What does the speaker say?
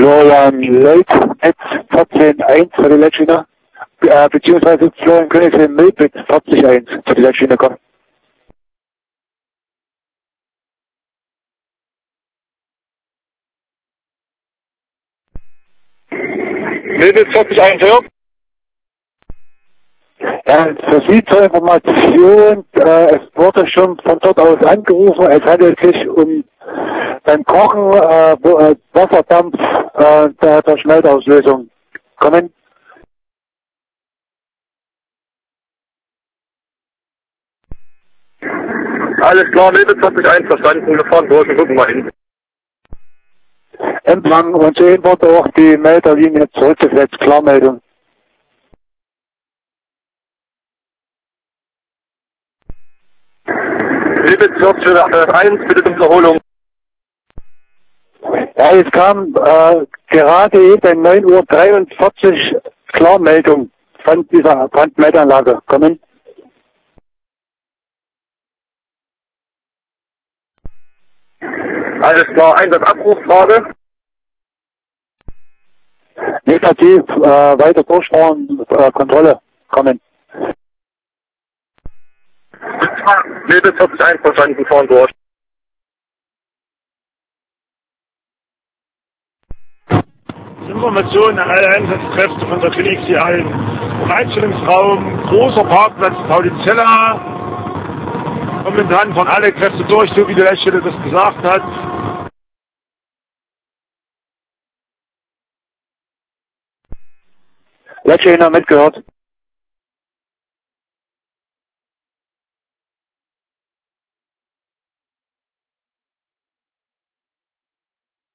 Florian Leit, Netz 14.1 für die Leitschwinner, beziehungsweise Florian Königsen Milpitz 40.1 für die Leitschwinner kommen. Milpitz 40.1, ja? Ja, für Sie zur Information, es wurde schon von dort aus angerufen, es handelt sich um beim Kochen, Wasserdampf der Schmeltauslösung. Kommen? Alles klar, Milpitz 40.1, verstanden. Wir fahren durch und gucken mal hin. Empfang und sehen wurde auch die Melderlinie zurückgesetzt, Klarmeldung. Milpitz 40.1, bitte um Wiederholung. Ja, es kam gerade eben 9:43 Uhr Klarmeldung von dieser Brandmeldanlage. Kommen? Alles klar, Einsatzabrufsfrage. Negativ, weiter durchfahren, Kontrolle. Kommen. Milpitz 40.1, verstanden, fahren durch. Information an alle Einsatzkräfte von der Klinik Siallen. Im Einstellungsraum, großer Parkplatz, Paulizella. Momentan fahren alle Kräfte durch, so wie der Leitstelle das gesagt hat. Letzte mitgehört.